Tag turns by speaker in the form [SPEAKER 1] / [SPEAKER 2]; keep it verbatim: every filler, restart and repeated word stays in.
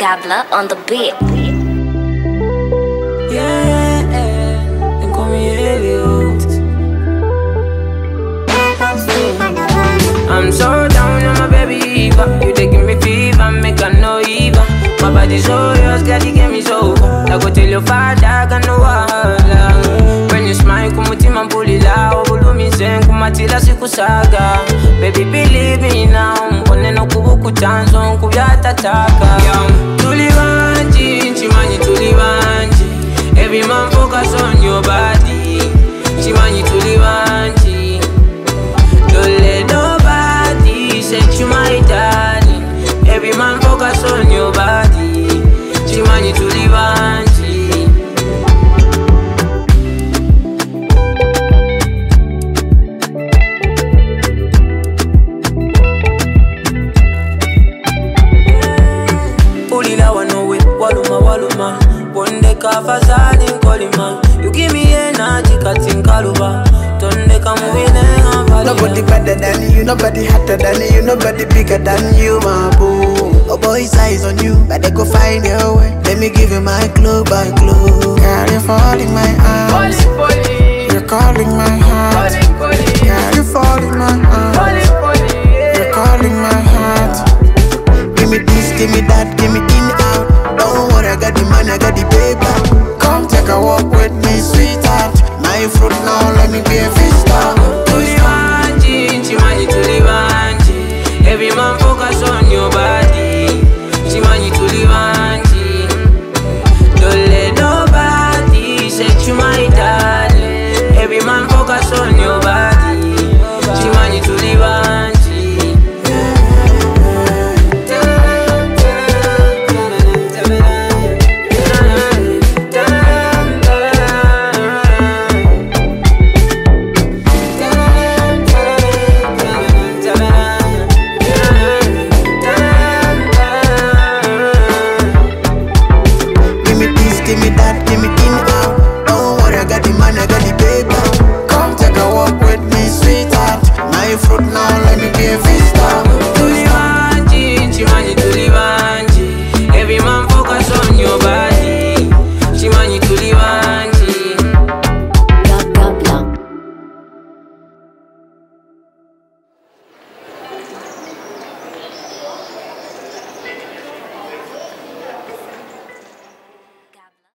[SPEAKER 1] Gabler on the beat.
[SPEAKER 2] Yeah, they call me Elliot. I'm so down on my baby Eva. You taking me fever, make I know Eva. My body so yours, girl, you get me so. I go tell your father, I got no wahala. When you smile, kumutima mpulila. Obulumi zen, kumatila sikusaga. Baby, believe me now. Mpone no kubuku chanzo, nkubyata taka. Tulivanji, chimanyi tulivanji. Every man focus on your body. Chimanyi tulivanji. Don't let nobody set you my darling. Every man focus on your body. Chimanyi tulivanji. Ulila wanowe, waluma waluma. Wonde kafazali nkolima. You give me energy, katinkaluba. Tonde kamuine ngambali.
[SPEAKER 3] Nobody better than you, nobody hotter than you, nobody bigger than you, my boo. Oh boy's eyes on you, better go find your way. Let me give you my clue by clue. Girl, you're falling my arms. You're calling my heart. Girl, you're falling my arms. You're calling my heart. Give me this, give me that, give me in out. Don't worry, I got the man, I got the paper. Come take a walk with me, sweetheart. My fruit now, let me be a fister.
[SPEAKER 2] Tulivanji, chimanyi tulivanji. Every man focus on your body. Chimanyi tulivanji. Don't let nobody set you my darling. Every man focus on your body. Chimanyi tulivanji.
[SPEAKER 3] Give me that, give me in out. Don't worry, I got the man, I got the paper. Come take a walk with me, sweetheart. My fruit now, let me be a fister.
[SPEAKER 2] Tulivanji, chimanyi tulivanji. Every man focus on your body. Chimanyi tulivanji.